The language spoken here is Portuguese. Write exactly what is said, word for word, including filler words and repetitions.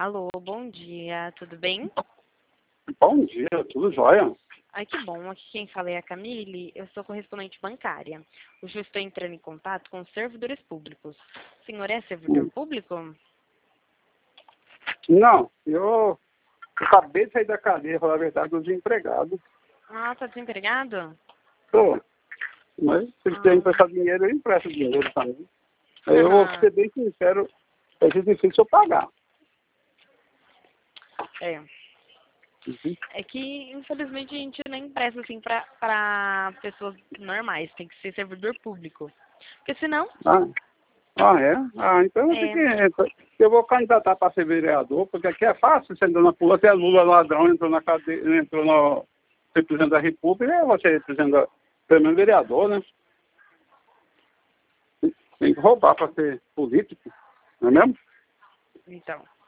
Alô, bom dia, tudo bem? Bom dia, tudo jóia? Ai, que bom. Aqui quem fala é a Camille, eu sou correspondente bancária. Hoje eu estou entrando em contato com os servidores públicos. O senhor é servidor Hum. público? Não, eu acabei de sair da cadeia, falar a verdade, do desempregado. Ah, tá desempregado? Tô. Mas se eles querem Ah. emprestar dinheiro, eu empresto dinheiro também. Aí eu vou ser bem sincero, é difícil eu pagar. É. Uhum. É que, infelizmente, a gente não empresta, assim, pra, pra pessoas normais. Tem que ser servidor público. Porque senão... Ah, ah, é? Ah, então eu, É. tenho que, eu vou candidatar para ser vereador, porque aqui é fácil, você andando na rua, até Lula ladrão entrou na cadeia, entrou no ser presidente da República, e você é presidente da, pelo menos vereador, né? Tem que roubar para ser político, não é mesmo? Então...